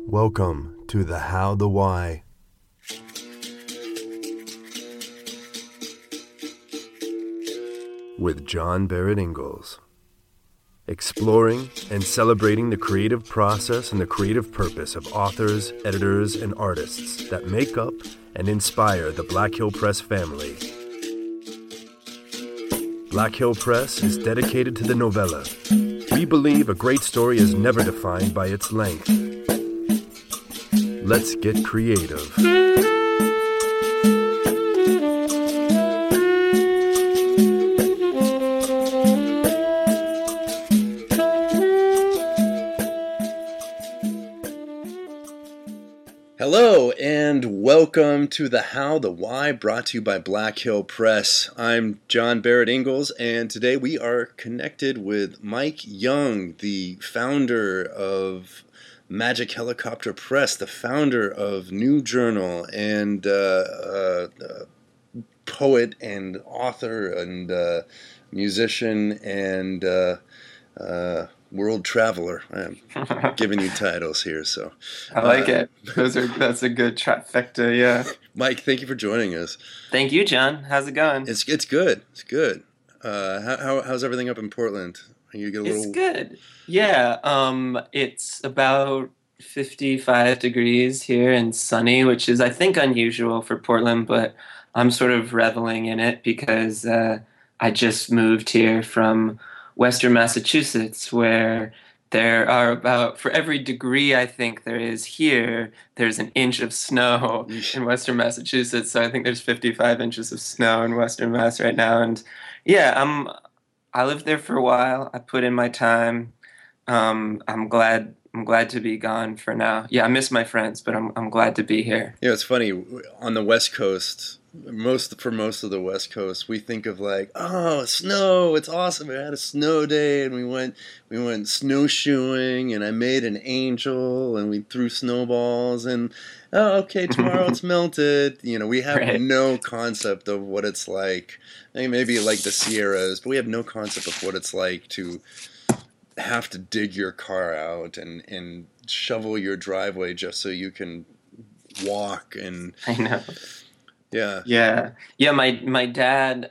Welcome to the How, the Why. With John Barrett Ingalls. Exploring and celebrating the creative process and the creative purpose of authors, editors, and artists that make up and inspire the Black Hill Press family. Black Hill Press is dedicated to the novella. We believe a great story is never defined by its length. Let's get creative. Hello and welcome to the How, the Why, brought to you by Black Hill Press. I'm John Barrett Ingalls, and today we are connected with Mike Young, the founder of Magic Helicopter Press, the founder of New Journal, and poet and author and musician and world traveler. I'm giving you titles here, so I like it. That's a good trifecta. Yeah. Mike, thank you for joining us. Thank you, John. How's it going? It's good. It's good. How's everything up in Portland? It's good. Yeah. It's about 55 degrees here and sunny, which is I think unusual for Portland, but I'm sort of reveling in it because I just moved here from Western Massachusetts, where there are about, for every degree I think there is here, there's an inch of snow in Western Massachusetts. So I think there's 55 inches of snow in Western Mass right now. And yeah, I lived there for a while. I put in my time. I'm glad to be gone for now. Yeah, I miss my friends, but I'm glad to be here. Yeah, it's funny. On the West Coast, for most of the West Coast, we think of like, oh, snow, it's awesome. We had a snow day, and we went snowshoeing, and I made an angel, and we threw snowballs, and oh, okay, tomorrow it's melted. You know, we have no concept of what it's like. I mean, maybe like the Sierras, but we have no concept of what it's like to have to dig your car out and shovel your driveway just so you can walk. And I know. Yeah. My dad.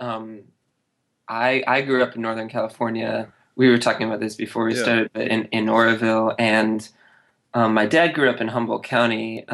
I grew up in Northern California. We were talking about this before we started, but in Oroville, and my dad grew up in Humboldt County,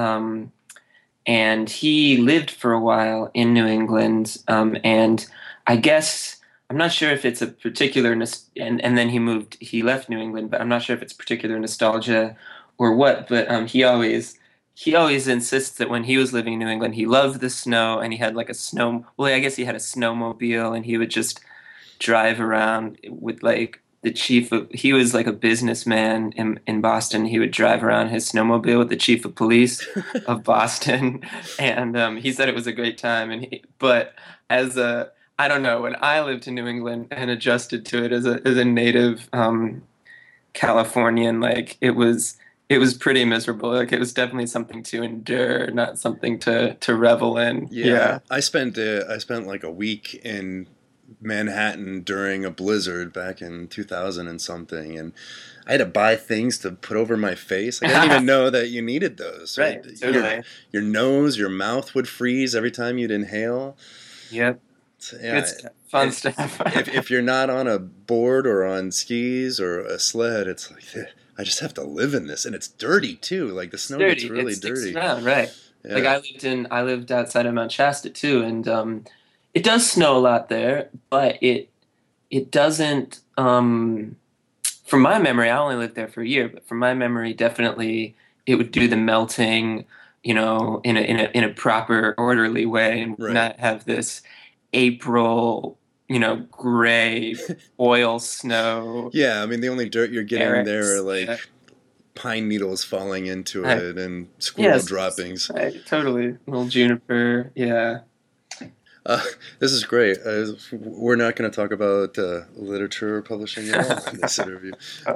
and he lived for a while in New England, and I guess I'm not sure if it's a particular and then he left New England, but I'm not sure if it's particular nostalgia or what. But he always insists that when he was living in New England, he loved the snow, and he had like I guess he had a snowmobile, and he would just drive around with like he was like a businessman in Boston. He would drive around his snowmobile with the chief of police of Boston. And he said it was a great time. But I don't know, when I lived in New England and adjusted to it as a native Californian, like it was pretty miserable. Like it was definitely something to endure, not something to revel in. Yeah. I spent like a week in Manhattan during a blizzard back in 2000 and something, and I had to buy things to put over my face. I didn't even know that you needed those. Right. Totally. Your nose, your mouth would freeze every time you'd inhale. Yep. Yeah, it's fun stuff. if you're not on a board or on skis or a sled, it's like I just have to live in this, and it's dirty too. Like the snow gets really dirty. Around, right? Yeah. Like I lived outside of Mount Shasta too, and it does snow a lot there, but it doesn't. From my memory, I only lived there for a year, but from my memory, definitely it would do the melting, you know, in a proper orderly way, and not have this April, you know, gray oil snow. Yeah, I mean the only dirt you're getting there are like pine needles falling into it and squirrel droppings. Right, totally. Little juniper, yeah. This is great. We're not going to talk about literature or publishing at all in this interview.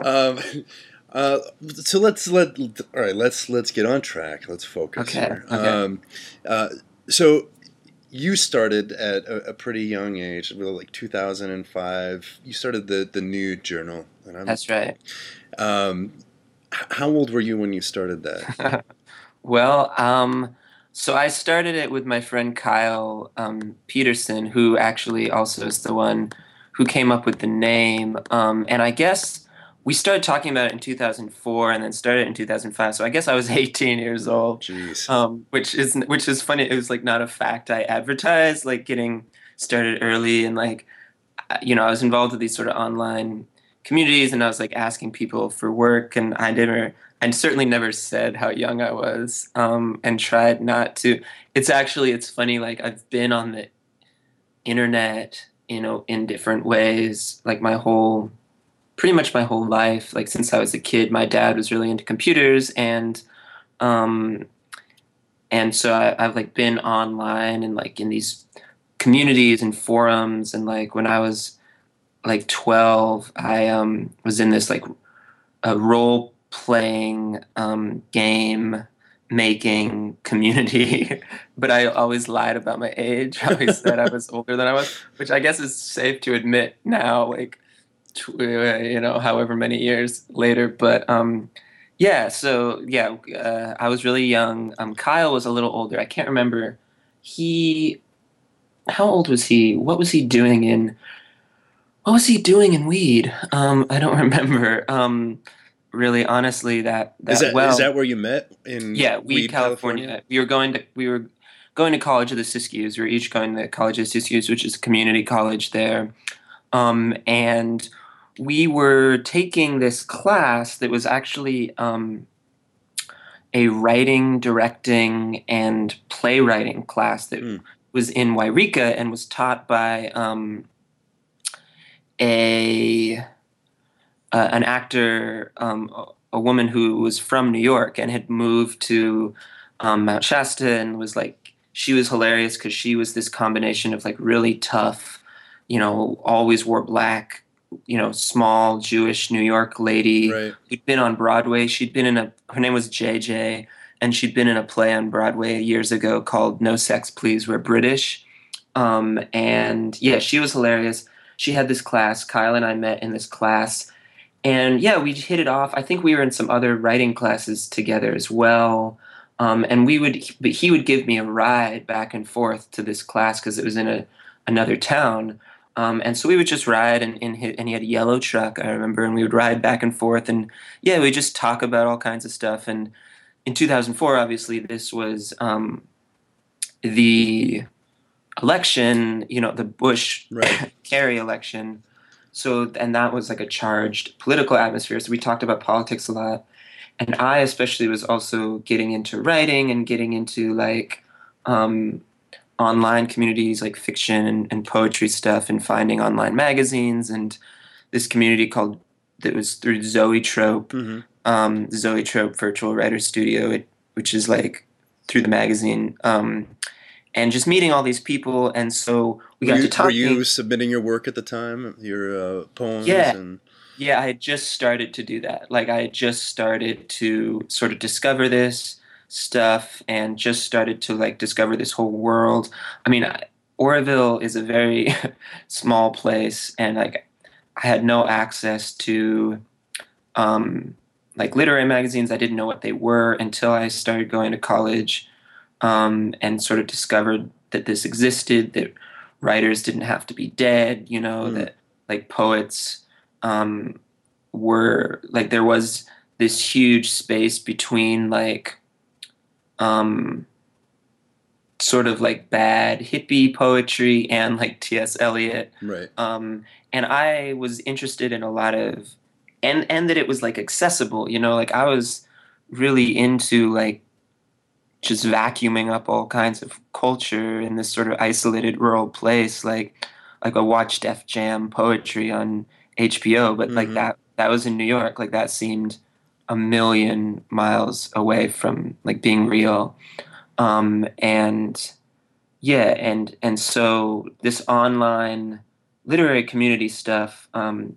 So let's get on track. Let's focus here. So you started at a pretty young age, like 2005. You started the New Journal. That's right. How old were you when you started that? Well, so I started it with my friend Kyle Peterson, who actually also is the one who came up with the name. And I guess we started talking about it in 2004, and then started in 2005. So I guess I was 18 years old, Jeez. which is funny. It was like not a fact I advertised, like getting started early, and like I was involved with these sort of online communities, and I was like asking people for work, and I certainly never said how young I was, and tried not to. It's funny, like I've been on the internet, in different ways, like pretty much my whole life, like since I was a kid. My dad was really into computers, um, and so I've like been online and like in these communities and forums, and like when I was like 12, I was in this like a role playing game making community, but I always lied about my age. I always said I was older than I was, which I guess is safe to admit now, like however many years later. But yeah, so yeah, I was really young. Kyle was a little older. I can't remember. He, how old was he? What was he doing in weed? I don't remember. Really, honestly, Is that where you met in yeah, Weed, Weed, California? California. We were going to college of the Siskiyous. We were each going to College of the Siskiyous, which is a community college there. And we were taking this class that was actually a writing, directing, and playwriting class that was in Wairika and was taught by a an actor, a woman who was from New York and had moved to Mount Shasta, and was like, she was hilarious because she was this combination of like really tough, always wore black, small Jewish New York lady Right. who'd been on Broadway. Her name was JJ, and she'd been in a play on Broadway years ago called No Sex Please, We're British. And yeah, she was hilarious. She had this class. Kyle and I met in this class, and yeah, we hit it off. I think we were in some other writing classes together as well. And but he would give me a ride back and forth to this class because it was in another town. And so we would just ride, and he had a yellow truck, I remember, and we would ride back and forth, and yeah, we just talk about all kinds of stuff. And in 2004, obviously, this was the election, the Bush Right. Kerry election. So, and that was like a charged political atmosphere. So we talked about politics a lot. And I especially was also getting into writing and getting into like online communities like fiction and poetry stuff, and finding online magazines and this community that was through Zoetrope, Zoetrope Virtual Writer Studio, which is like through the magazine. And just meeting all these people, and so we got to talking. Were you submitting your work at the time, your poems? Yeah, And yeah. I had just started to do that. Like I had just started to sort of discover this stuff, and just started to like discover this whole world. I mean, Oroville is a very small place, and like I had no access to like literary magazines. I didn't know what they were until I started going to college. And sort of discovered that this existed, that writers didn't have to be dead, that like poets were like, there was this huge space between like sort of like bad hippie poetry and like T.S. Eliot. right. And I was interested in a lot of, and that it was like accessible, like I was really into like just vacuuming up all kinds of culture in this sort of isolated rural place. Like I watched Def Jam poetry on HBO, but like that was in New York. Like that seemed a million miles away from like being real. And yeah, and so this online literary community stuff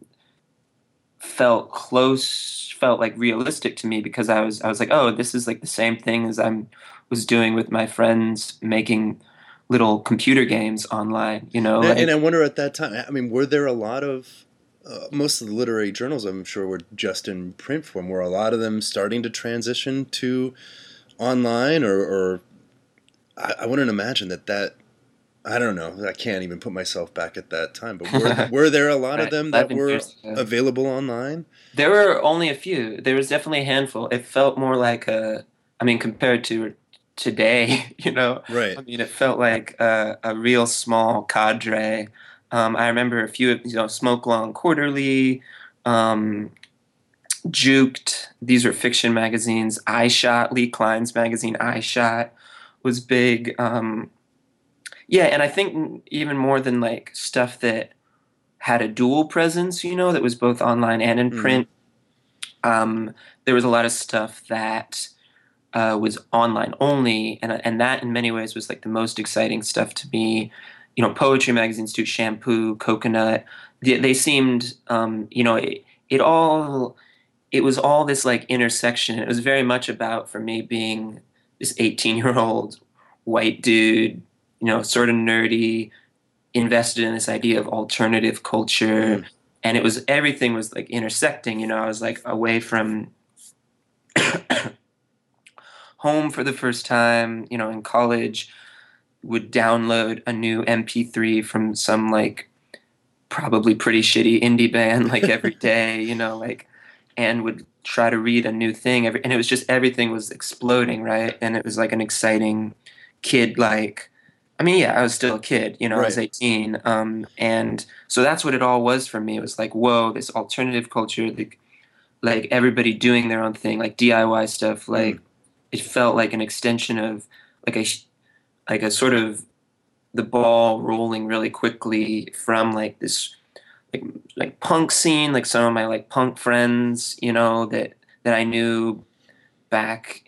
felt like realistic to me, because I was like, oh, this is like the same thing as was doing with my friends, making little computer games online, And I wonder at that time, I mean, were there a lot of most of the literary journals, I'm sure, were just in print form. Were a lot of them starting to transition to online, or I wouldn't imagine that. I don't know. I can't even put myself back at that time. But were there a lot of Right, them that 11 were years ago. available online? There were only a few. There was definitely a handful. It felt more like I mean, compared to today, Right. I mean, it felt like a real small cadre. I remember a few, Smoke Long Quarterly, um, Juked. These were fiction magazines. I Shot, Lee Klein's magazine, I Shot, was big. Yeah, and I think even more than like stuff that had a dual presence, that was both online and in Mm-hmm. print. There was a lot of stuff that was online only, and that in many ways was like the most exciting stuff to me. Poetry magazines too, Shampoo, Coconut. They seemed, it all it was all this like intersection. It was very much about, for me, being this 18-year-old white dude, sort of nerdy, invested in this idea of alternative culture. Mm. And everything was like intersecting. I was like away from home for the first time, in college, would download a new MP3 from some like probably pretty shitty indie band like every day, and would try to read a new thing and it was just everything was exploding, right? And it was like an exciting kid, like, I mean, yeah, I was still a kid, I was Right. 18, and so that's what it all was for me. It was like, whoa, this alternative culture, like everybody doing their own thing, like DIY stuff, Mm. like it felt like an extension of like a sort of the ball rolling really quickly from like this like punk scene, like some of my like punk friends, that I knew back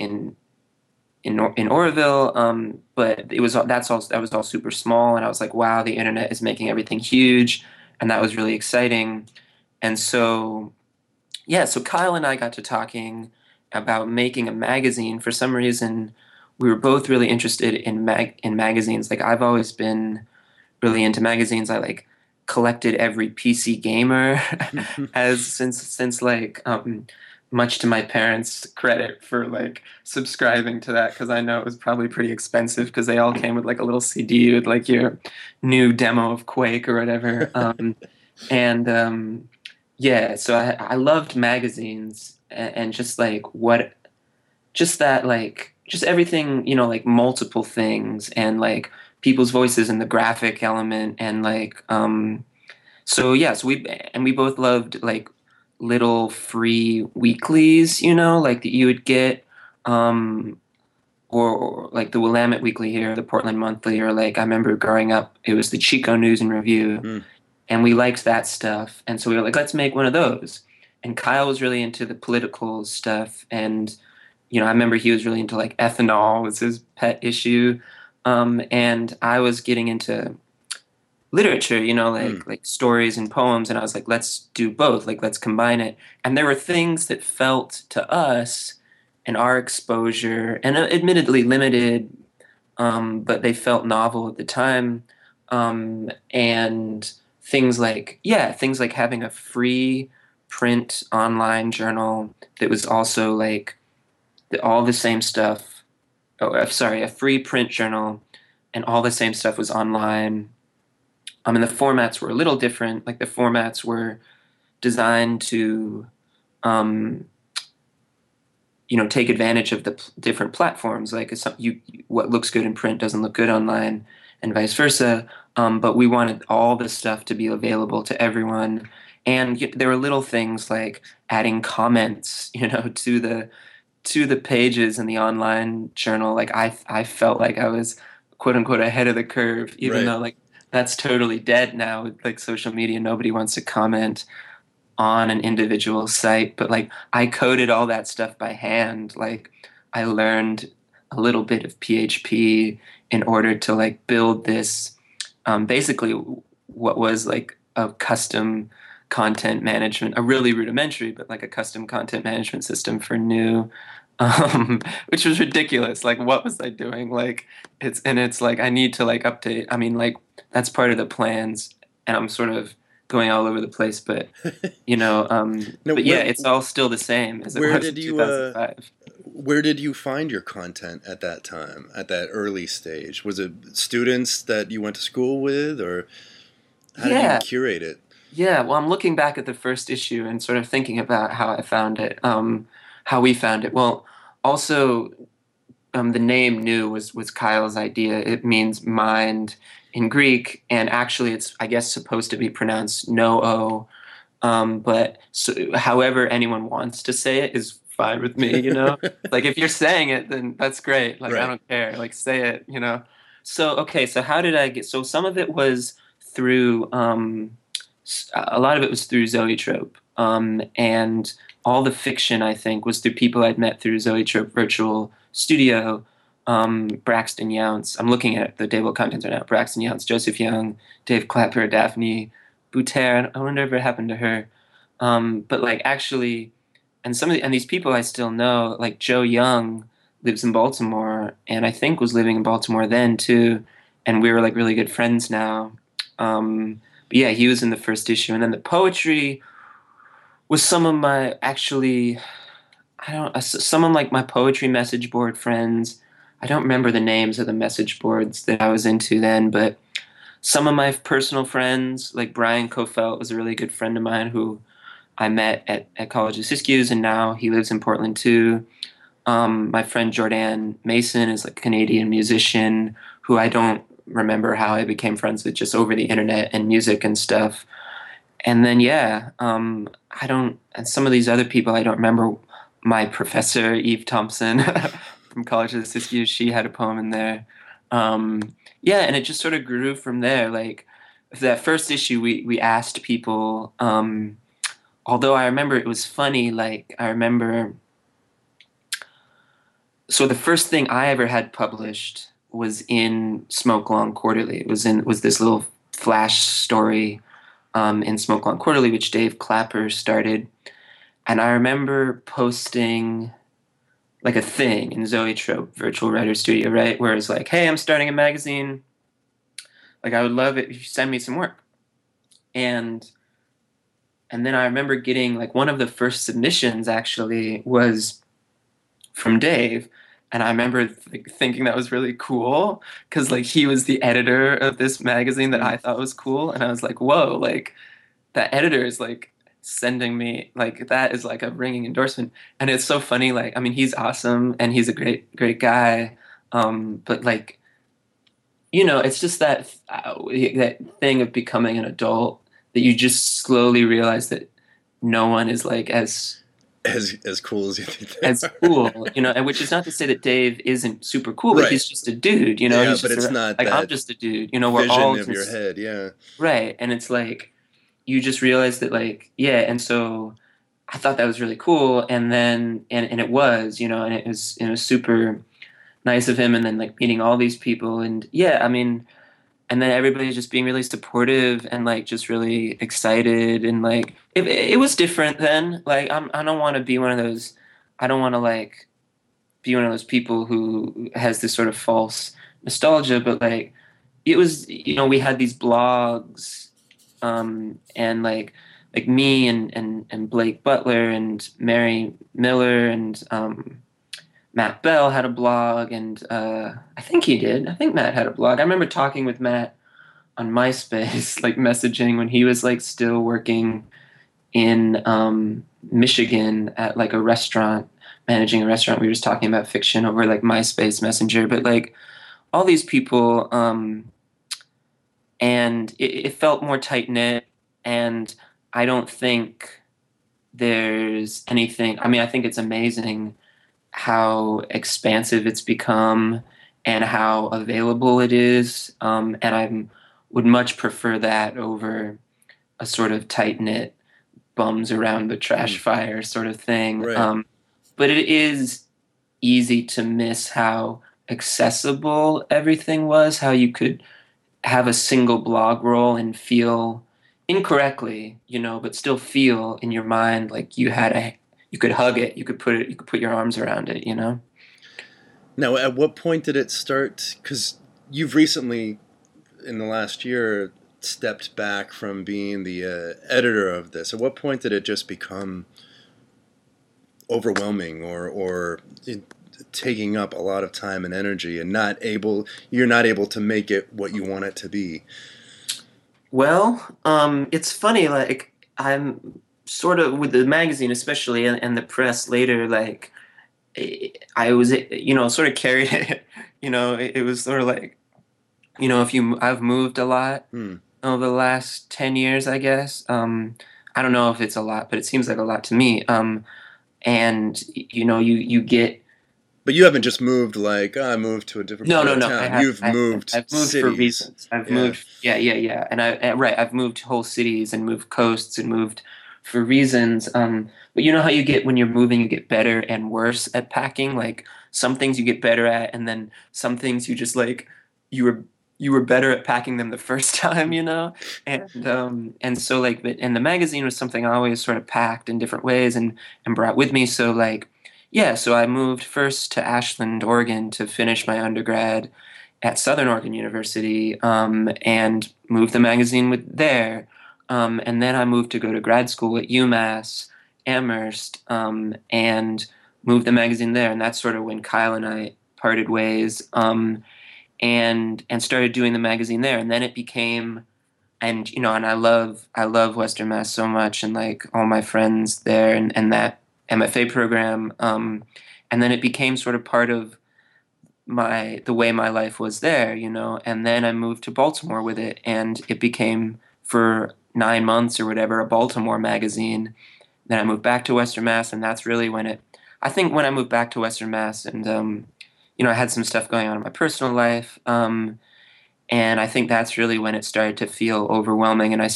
in Oroville. But that was all super small, and I was like, wow, the internet is making everything huge, and that was really exciting. And so yeah, so Kyle and I got to talking about making a magazine. For some reason, we were both really interested in magazines. Like I've always been really into magazines. I like collected every PC Gamer as since like much to my parents' credit for like subscribing to that, because I know it was probably pretty expensive because they all came with like a little CD with like your new demo of Quake or whatever. And Yeah, so I loved magazines, and just like just that, like, just everything, like multiple things, and like people's voices and the graphic element, and like so yeah, we both loved like little free weeklies, like that you would get, um or like the Willamette Weekly here, the Portland Monthly, or like I remember growing up, it was the Chico News and Review, Mm. and we liked that stuff, and so we were like, let's make one of those. And Kyle was really into the political stuff, and I remember he was really into like ethanol was his pet issue, and I was getting into literature, Mm. like stories and poems, and I was like, let's do both, like let's combine it. And there were things that felt to us and our exposure, and admittedly limited, but they felt novel at the time. And things like having a free print online journal that was also like all the same stuff. Oh, sorry, a free print journal, and all the same stuff was online. And the formats were a little different. Like the formats were designed to, um, take advantage of the different platforms. Like what looks good in print doesn't look good online, and vice versa. But we wanted all this stuff to be available to everyone, and there were little things like adding comments, to the pages in the online journal. Like I felt like I was quote unquote ahead of the curve, even Right. though like that's totally dead now with like social media. Nobody wants to comment on an individual site, but like I coded all that stuff by hand. Like I learned a little bit of PHP in order to like build this, basically what was like a custom content management, a really rudimentary, but like a custom content management system for new, which was ridiculous. Like, what was I doing? Like, it's like I need to like update. I mean, like that's part of the plans, and I'm sort of going all over the place, but No, but yeah, it's all still the same as it where was did in you 2005. where did you find your content at that time, at that early stage? Was it students that you went to school with, or how did you Yeah, curate it? yeah. Well, I'm looking back at the first issue and sort of thinking about how I found it, how we found it. Well, also, the name "New" was Kyle's idea. It means mind in Greek, and actually, it's I guess supposed to be pronounced "no o." But so, however anyone wants to say it is fine with me. Like if you're saying it, then that's great. Like I Right. don't care. Like say it. So okay. So how did I get? So some of it was through. A lot of it was through Zoetrope, and all the fiction I think was through people I'd met through Zoetrope Virtual Studio. Braxton Younce. I'm looking at the table of contents right now. Braxton Younce, Joseph Young, Dave Clapper, Daphne Bouter. I wonder if it happened to her. But like actually, and and these people I still know, like Joe Young lives in Baltimore, and I think was living in Baltimore then too, and we were like really good friends now. But yeah, he was in the first issue, and then the poetry was some of my actually, I don't, some of like my poetry message board friends. I don't remember the names of the message boards that I was into then, but some of my personal friends, like Brian Kofelt was a really good friend of mine who I met at College of Siskiyou, and now he lives in Portland too. My friend Jordan Mason is like a Canadian musician who I don't remember how I became friends with, just over the internet and music and stuff. And then yeah, I don't, and some of these other people I don't remember. My professor Eve Thompson from College of Siskiyou, she had a poem in there. Yeah, and it just sort of grew from there. Like that first issue, we asked people. Although I remember it was funny. Like I remember, so the first thing I ever had published was in Smoke Long Quarterly. It was this little flash story in Smoke Long Quarterly, which Dave Clapper started. And I remember posting like a thing in Zoetrope Virtual Writer Studio, right? Where it's like, hey, I'm starting a magazine. Like I would love it if you send me some work. And and then I remember getting like one of the first submissions actually was from Dave. And I remember thinking that was really cool because like he was the editor of this magazine that I thought was cool. And I was like, whoa, like that editor is like sending me like that is like a ringing endorsement. And it's so funny. Like, I mean, he's awesome and he's a great, great guy. But like, it's just that thing of becoming an adult that you just slowly realize that no one is like As cool as you think they as are. cool, and which is not to say that Dave isn't super cool, but Right. he's just a dude, Yeah, he's but just it's not like, I'm that just a dude, we're vision all of your just, head. Yeah. right. And it's like, you just realize that like, yeah. And so I thought that was really cool. And then, and it was, and it was super nice of him. And then like meeting all these people and yeah, I mean, and then everybody just being really supportive and like just really excited and like it was different then. Like I don't want to be one of those. I don't want to like be one of those people who has this sort of false nostalgia, but like it was, we had these blogs, and like me and Blake Butler and Mary Miller and Matt Bell had a blog, and I think he did. I think Matt had a blog. I remember talking with Matt on MySpace, like messaging when he was like still working in Michigan at like a restaurant, managing a restaurant. We were just talking about fiction over like MySpace Messenger, but like all these people, and it felt more tight knit. And I don't think there's anything. I mean, I think it's amazing how expansive it's become and how available it is. And I would much prefer that over a sort of tight knit bums around the trash fire sort of thing. Right. But it is easy to miss how accessible everything was, how you could have a single blog roll and feel incorrectly, but still feel in your mind like you could hug it, you could put your arms around it. Now, at what point did it start? Because you've recently, in the last year, stepped back from being the editor of this? At what point did it just become overwhelming, or taking up a lot of time and energy, and you're not able to make it what you want it to be? Well, it's funny, like I'm sort of with the magazine, especially, and the press later, like I was, sort of carried it. It was sort of like, if I've moved a lot Hmm. over the last 10 years, I guess. I don't know if it's a lot, but it seems like a lot to me. And you get. But you haven't just moved like, oh, I moved to a different No, part no, of no. town. You've moved I've moved for cities. reasons. I've Yeah. moved, yeah, yeah, yeah, right. I've moved whole cities and moved coasts and moved for reasons. But you know how you get when you're moving, you get better and worse at packing. Like some things you get better at, and then some things you just like you were you were better at packing them the first time, and so like, and the magazine was something I always sort of packed in different ways and brought with me. So like. Yeah, so I moved first to Ashland, Oregon to finish my undergrad at Southern Oregon University, and moved the magazine with there. And then I moved to go to grad school at UMass Amherst, and moved the magazine there. And that's sort of when Kyle and I parted ways, and started doing the magazine there. And then it became, and I love Western Mass so much, and like all my friends there, and that MFA program, and then it became sort of part of the way my life was there, and then I moved to Baltimore with it, and it became, for 9 months or whatever, a Baltimore magazine. Then I moved back to Western Mass, and that's really I think when I moved back to Western Mass, and I had some stuff going on in my personal life, and I think that's really when it started to feel overwhelming. And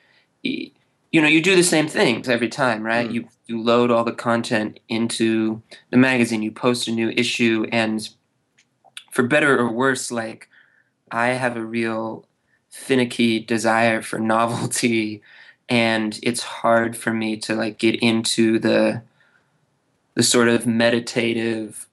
you do the same things every time, right? Mm. You load all the content into the magazine, you post a new issue, and for better or worse, like I have a real finicky desire for novelty, and it's hard for me to like get into the sort of meditative,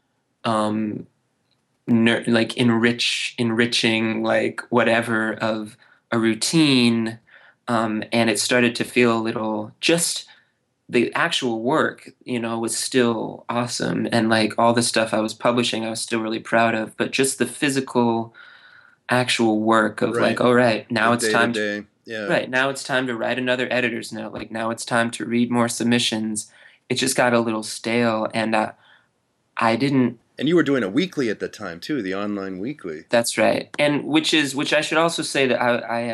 um, like enriching, like whatever of a routine, and it started to feel a little, just the actual work, was still awesome, and like all the stuff I was publishing I was still really proud of, but just the physical actual work of like, Right. all right, now The it's day to time day. Yeah. right, now it's time to write another editor's note, like now it's time to read more submissions. It just got a little stale, and I didn't. And you were doing a weekly at the time too, the online weekly. That's right, and which I should also say that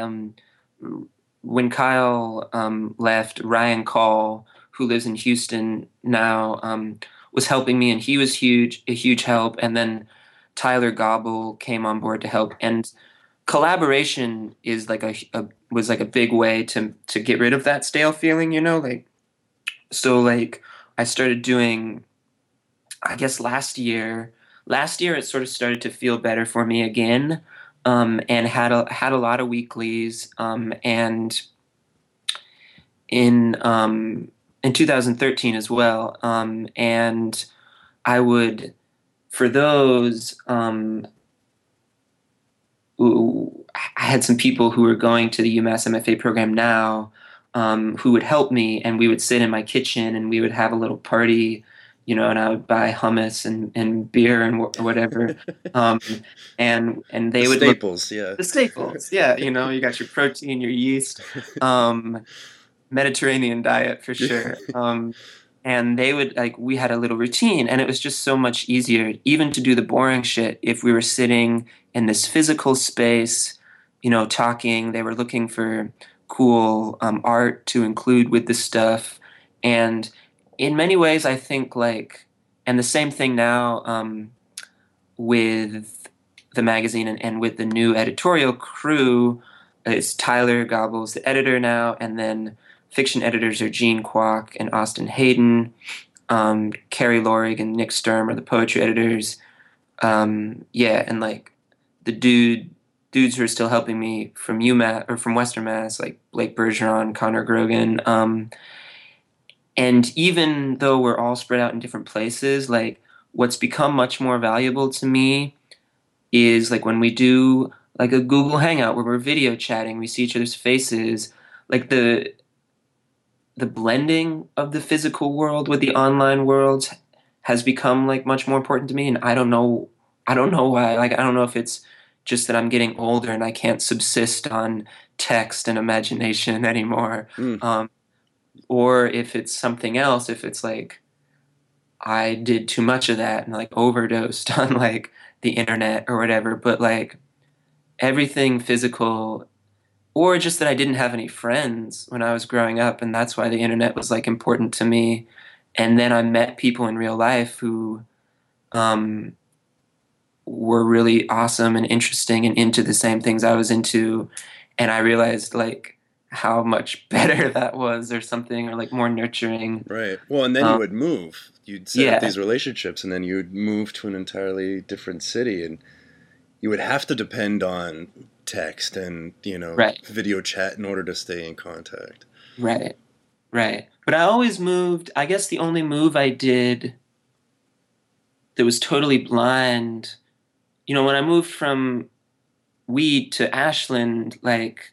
when Kyle left, Ryan Call, who lives in Houston now, was helping me, and he was a huge help. And then Tyler Gobble came on board to help, and collaboration is like was like a big way to get rid of that stale feeling, like. So like I started doing, I guess last year it sort of started to feel better for me again, and had a lot of weeklies, and in 2013 as well, and I would, for those, I had some people who were going to the UMass MFA program now, who would help me, and we would sit in my kitchen and we would have a little party, and I would buy hummus and beer and whatever, um, and they would Staples, yeah. the staples, yeah. You got your protein, your yeast, Mediterranean diet for sure. And they would, like, we had a little routine, and it was just so much easier even to do the boring shit if we were sitting in this physical space, talking. They were looking for cool art to include with the stuff. And in many ways, I think, like, and the same thing now, with the magazine and with the new editorial crew. It's Tyler Gobble's the editor now, and then fiction editors are Gene Kwok and Austin Hayden. Carrie Lorig and Nick Sturm are the poetry editors. Yeah, and like the dudes who are still helping me from UMass or from Western Mass, like Blake Bergeron, Connor Grogan. And even though we're all spread out in different places, like what's become much more valuable to me is like when we do like a Google Hangout where we're video chatting, we see each other's faces, like the blending of the physical world with the online world has become like much more important to me, and I don't know why. Like, I don't know if it's just that I'm getting older and I can't subsist on text and imagination anymore, Mm, um, or if it's something else, if it's like I did too much of that and like overdosed on like the internet or whatever. But like everything physical, or just that I didn't have any friends when I was growing up, and that's why the internet was like important to me. And then I met people in real life who um, were really awesome and interesting and into the same things I was into, and I realized like how much better that was, or something, or like more nurturing. right. Well, and then you Um, would move. You'd set up yeah, these relationships, and then you would move to an entirely different city, and you would have to depend on text and right, video chat in order to stay in contact. right, right. But I always moved. I guess the only move I did that was totally blind, when I moved from Weed to Ashland, like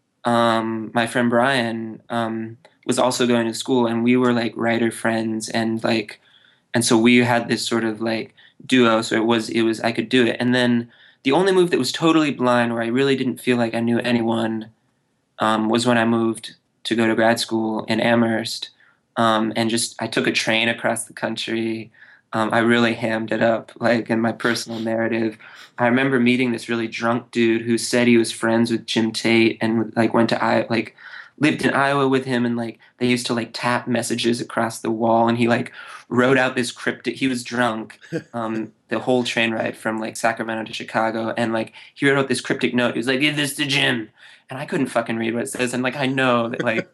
my friend Brian was also going to school, and we were like writer friends, and so we had this sort of like duo. So it was I could do it. And then the only move that was totally blind, where I really didn't feel like I knew anyone, was when I moved to go to grad school in Amherst, and just I took a train across the country. I really hammed it up, like in my personal narrative. I remember meeting this really drunk dude who said he was friends with Jim Tate and like went to like lived in Iowa with him, and like they used to like tap messages across the wall, and he like wrote out this cryptic. He was drunk the whole train ride from like Sacramento to Chicago, and like he wrote out this cryptic note. He was like, "Give this to Jim," and I couldn't fucking read what it says, and like I know that like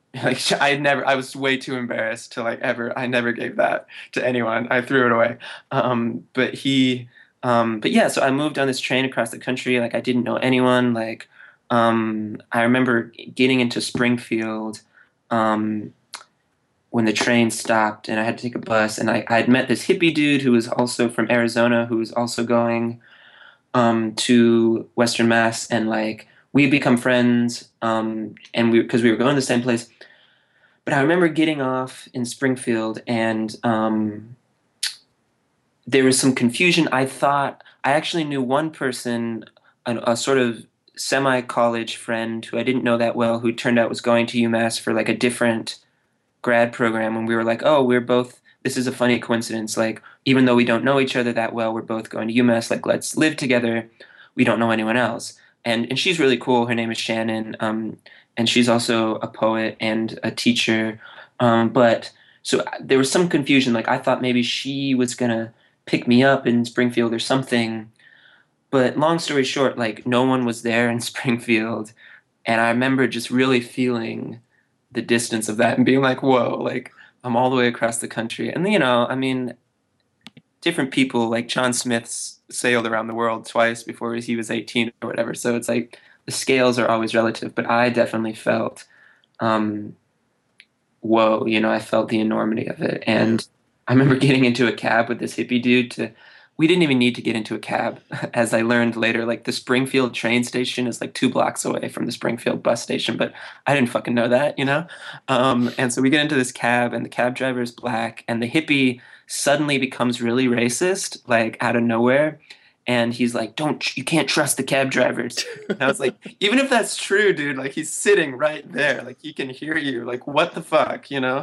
I was way too embarrassed to like ever. I never gave that to anyone. I threw it away. But yeah, so I moved on this train across the country. Like I didn't know anyone. Like, I remember getting into Springfield, um, when the train stopped and I had to take a bus, and I had met this hippie dude who was also from Arizona, who was also going, to Western Mass, and like we had become friends, and because we were going to the same place. But I remember getting off in Springfield, and there was some confusion. I thought I actually knew one person, a sort of semi-college friend who I didn't know that well, who turned out was going to UMass for like a different grad program. And we were like, oh, we're both. This is a funny coincidence. Like, even though we don't know each other that well, we're both going to UMass. Like, let's live together. We don't know anyone else. And she's really cool. Her name is Shannon. And she's also a poet and a teacher. But so there was some confusion. Like, I thought maybe she was gonna pick me up in Springfield or something. But long story short, like no one was there in Springfield. And I remember just really feeling the distance of that and being like, whoa, like I'm all the way across the country. And I mean, different people, like John Smith's sailed around the world twice before he was 18 or whatever. So it's like the scales are always relative, but I definitely felt, um, whoa, I felt the enormity of it. Yeah. And I remember getting into a cab with this hippie dude we didn't even need to get into a cab. As I learned later, like the Springfield train station is like 2 blocks away from the Springfield bus station, but I didn't fucking know that. And so we get into this cab, and the cab driver is black, and the hippie suddenly becomes really racist, like out of nowhere. And he's like, you can't trust the cab drivers. And I was like, even if that's true, dude, like he's sitting right there, like he can hear you, like what the fuck?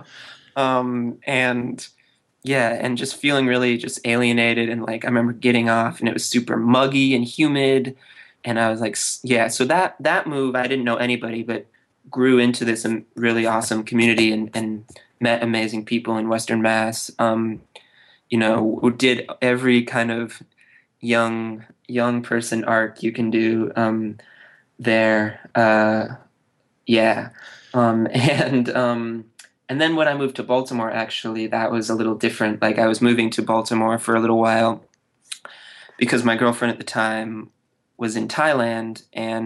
And yeah, and just feeling really just alienated, and like I remember getting off, and it was super muggy and humid, and I was like, yeah. So that move, I didn't know anybody, but grew into this really awesome community, and met amazing people in Western Mass. Who did every kind of young person arc you can do there. Yeah. Um, and um, and then when I moved to Baltimore, actually, that was a little different. Like I was moving to Baltimore for a little while because my girlfriend at the time was in Thailand,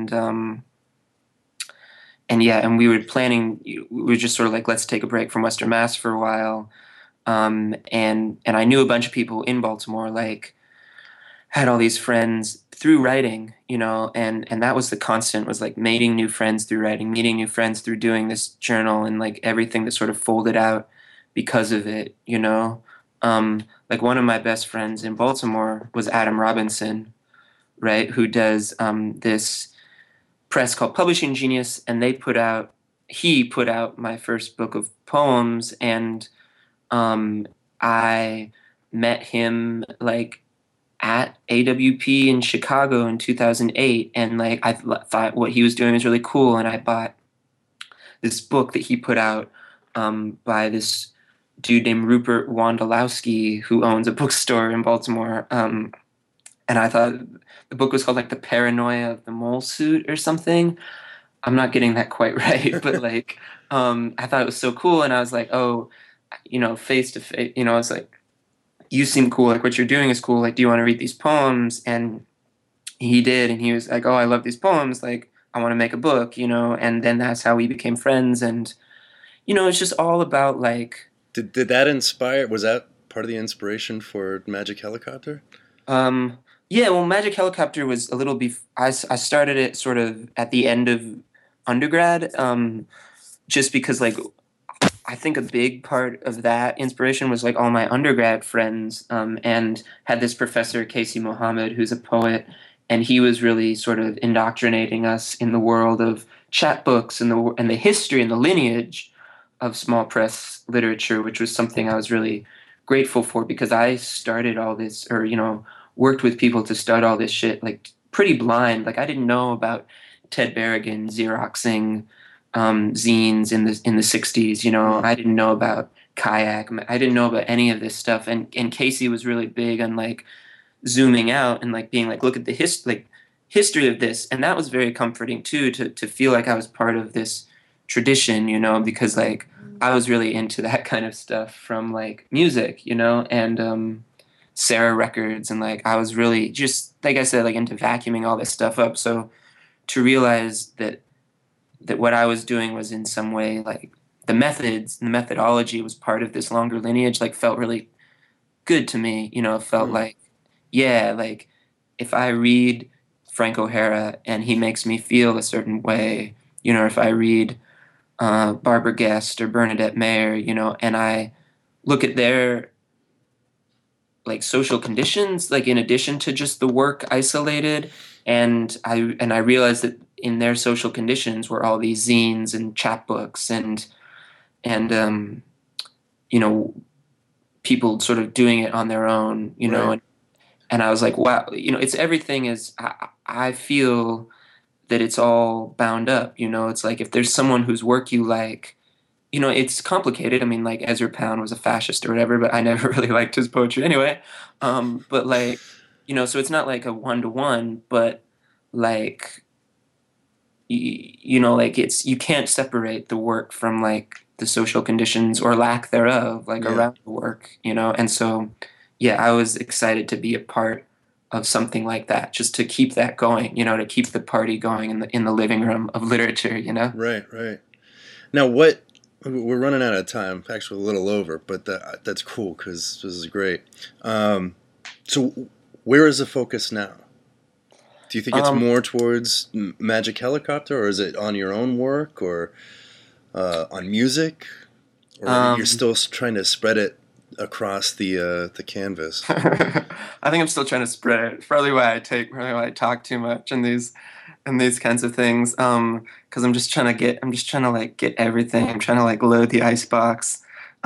and yeah, and we were planning. We were just sort of like, let's take a break from Western Mass for a while. And I knew a bunch of people in Baltimore, like had all these friends through writing, you know, and that was the constant, was like meeting new friends through writing, meeting new friends through doing this journal, and like everything that sort of folded out because of it, you know. Like one of my best friends in Baltimore was Adam Robinson, right, who does this press called Publishing Genius, and he put out my first book of poems, and I met him like at AWP in Chicago in 2008, and like thought what he was doing was really cool, and I bought this book that he put out by this dude named Rupert Wondolowski, who owns a bookstore in Baltimore. And I thought the book was called like The Paranoia of the Mole Suit or something. I'm not getting that quite right, but like I thought it was so cool, and I was like, oh, you know, face to face, you know, I was like, you seem cool, like what you're doing is cool, like do you want to read these poems? And he did, and he was like, oh, I love these poems, like I want to make a book, you know. And then that's how we became friends, and you know, it's just all about like Did that inspire? Was that part of the inspiration for Magic Helicopter? yeah, well, Magic Helicopter was a little I started it sort of at the end of undergrad, just because like I think a big part of that inspiration was like all my undergrad friends, and had this professor, Casey Mohammed, who's a poet, and he was really sort of indoctrinating us in the world of chapbooks and the history and the lineage of small press literature, which was something I was really grateful for, because I started all this, or you know, worked with people to start all this shit like pretty blind. Like I didn't know about Ted Berrigan Xeroxing zines in the 60s. You know, I didn't know about Kayak. I didn't know about any of this stuff. And Casey was really big on like zooming out and like being like, look at the history of this. And that was very comforting too, to feel like I was part of this tradition, you know, because like I was really into that kind of stuff from like music, you know, and Sarah Records, and like I was really just, like I said, like into vacuuming all this stuff up. So to realize that what I was doing was in some way like the methods and the methodology was part of this longer lineage, like felt really good to me. You know, it felt like, yeah, like if I read Frank O'Hara and he makes me feel a certain way, you know, if I read Barbara Guest or Bernadette Mayer, you know, and I look at their like social conditions, like in addition to just the work isolated, and I realized that in their social conditions were all these zines and chapbooks and you know, people sort of doing it on their own, you know, and I was like, wow, you know, it's everything is, I feel that it's all bound up, you know. It's like if there's someone whose work you like, you know, it's complicated. I mean, like Ezra Pound was a fascist or whatever, but I never really liked his poetry anyway. But like, you know, so it's not like a one-to-one, but like, you know, like it's, you can't separate the work from like the social conditions or lack thereof, like around the work, you know. And so, yeah, I was excited to be a part of something like that, just to keep that going, you know, to keep the party going in the living room of literature, you know. Right. Now, we're running out of time, actually a little over, but that's cool because this is great. So where is the focus now? Do you think it's more towards Magic Helicopter, or is it on your own work, or on music, or you're still trying to spread it across the canvas? I think I'm still trying to spread it. It's probably why I talk too much in these kinds of things. Because I'm just trying to like get everything. I'm trying to like load the icebox.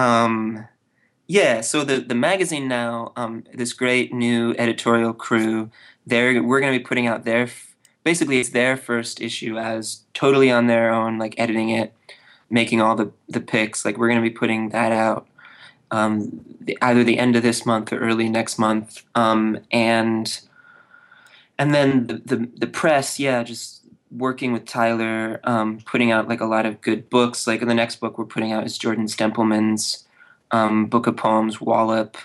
Yeah. So the magazine now, this great new editorial crew, we're going to be putting out basically it's their first issue as totally on their own, like editing it, making all the picks. Like we're going to be putting that out either the end of this month or early next month. And then the press, yeah, just working with Tyler, putting out like a lot of good books. Like the next book we're putting out is Jordan Stempelman's book of poems, Wallop,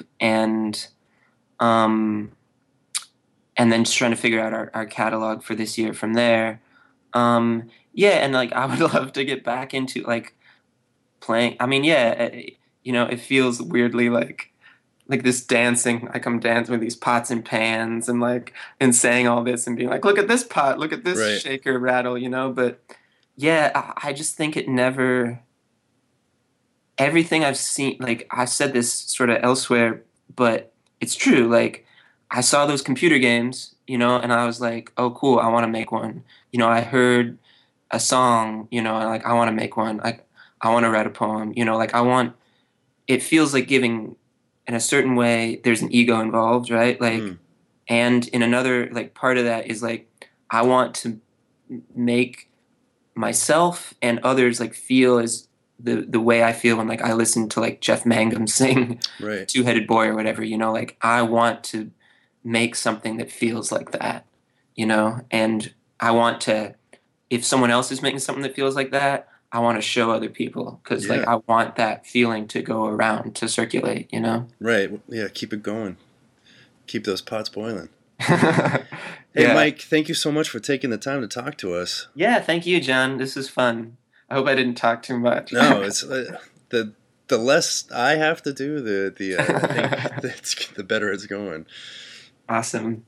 and then just trying to figure out our catalog for this year from there. Yeah, and like I would love to get back into like playing. I mean, yeah, you know, it feels weirdly like like this dancing, like I'm dancing with these pots and pans and like and saying all this and being like, look at this pot, look at this Right. shaker rattle, you know. But yeah, I just think it never. Everything I've seen, like I've said this sort of elsewhere, but it's true. Like I saw those computer games, you know, and I was like, oh, cool, I want to make one. You know, I heard a song, you know, and like I want to make one. Like I want to write a poem, you know, like I want. It feels like giving, in a certain way. There's an ego involved, right? Like, and in another like part of that is like I want to make myself and others like feel as the way I feel when like I listen to like Jeff Mangum sing Right. Two-Headed Boy or whatever, you know, like I want to make something that feels like that, you know, and I want to, if someone else is making something that feels like that, I want to show other people because like I want that feeling to go around, to circulate, you know? Right. Yeah. Keep it going. Keep those pots boiling. Hey, Hey, Mike, thank you so much for taking the time to talk to us. Yeah, thank you, John. This is fun. I hope I didn't talk too much. No, it's the less I have to do, I think the better it's going. Awesome.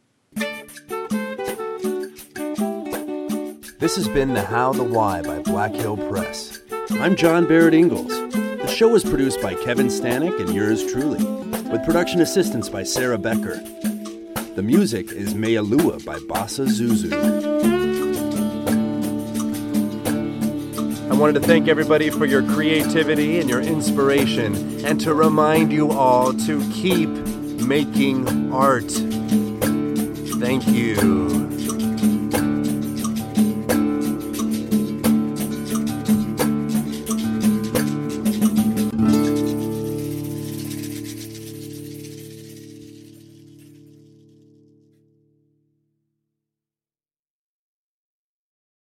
This has been The How, the Why by Black Hill Press. I'm John Barrett Ingalls. The show was produced by Kevin Stanek and yours truly, with production assistance by Sarah Becker. The music is Mealua by Bassa Zuzu. I wanted to thank everybody for your creativity and your inspiration, and to remind you all to keep making art. Thank you.